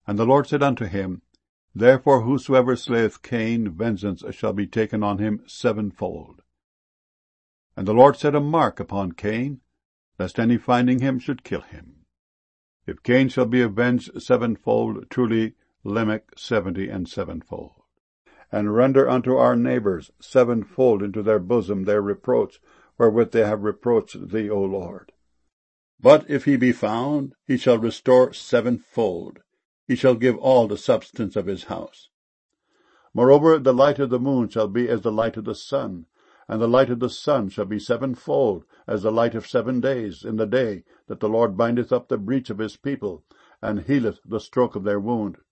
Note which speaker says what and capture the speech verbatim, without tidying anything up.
Speaker 1: And the Lord said unto him, Therefore whosoever slayeth Cain, vengeance shall be taken on him sevenfold. And the Lord set a mark upon Cain, lest any finding him should kill him. If Cain shall be avenged sevenfold, truly Lamech seventy and sevenfold. And render unto our neighbors sevenfold into their bosom their reproach, wherewith they have reproached thee, O Lord. But if he be found, he shall restore sevenfold. He shall give all the substance of his house. Moreover, the light of the moon shall be as the light of the sun, and the light of the sun shall be sevenfold, as the light of seven days, in the day that the Lord bindeth up the breach of his people, and healeth the stroke of their wound.